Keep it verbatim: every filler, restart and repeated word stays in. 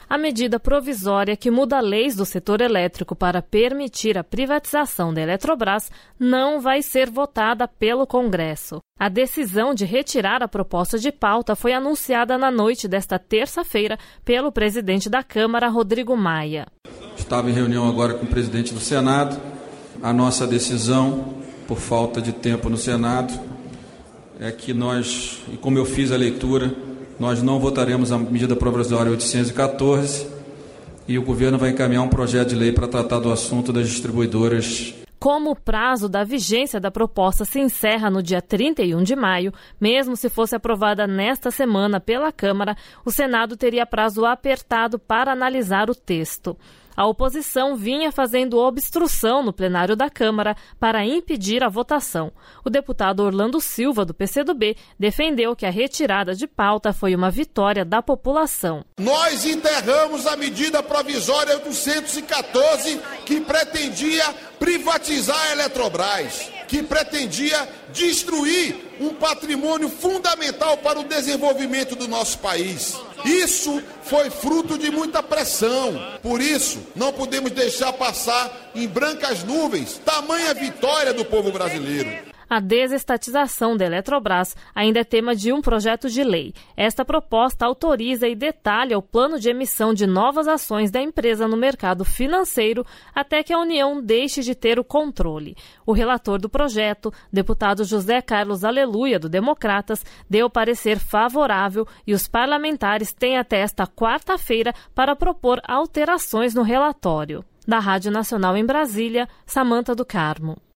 A medida provisória que muda leis do setor elétrico para permitir a privatização da Eletrobras não vai ser votada pelo Congresso. A decisão de retirar a proposta de pauta foi anunciada na noite desta terça-feira pelo presidente da Câmara, Rodrigo Maia. Estava em reunião agora com o presidente do Senado. A nossa decisão, por falta de tempo no Senado, é que nós, e como eu fiz a leitura, nós não votaremos a medida provisória oitocentos e quatorze e o governo vai encaminhar um projeto de lei para tratar do assunto das distribuidoras. Como o prazo da vigência da proposta se encerra no dia trinta e um de maio, mesmo se fosse aprovada nesta semana pela Câmara, o Senado teria prazo apertado para analisar o texto. A oposição vinha fazendo obstrução no plenário da Câmara para impedir a votação. O deputado Orlando Silva, do P C do B, defendeu que a retirada de pauta foi uma vitória da população. Nós enterramos a medida provisória oitocentos e quatorze que pretendia privatizar a Eletrobras, que pretendia destruir um patrimônio fundamental para o desenvolvimento do nosso país. Isso foi fruto de muita pressão. Por isso, não podemos deixar passar em brancas nuvens tamanha vitória do povo brasileiro. A desestatização da Eletrobras ainda é tema de um projeto de lei. Esta proposta autoriza e detalha o plano de emissão de novas ações da empresa no mercado financeiro até que a União deixe de ter o controle. O relator do projeto, deputado José Carlos Aleluia, do Democratas, deu parecer favorável e os parlamentares têm até esta quarta-feira para propor alterações no relatório. Da Rádio Nacional em Brasília, Samanta do Carmo.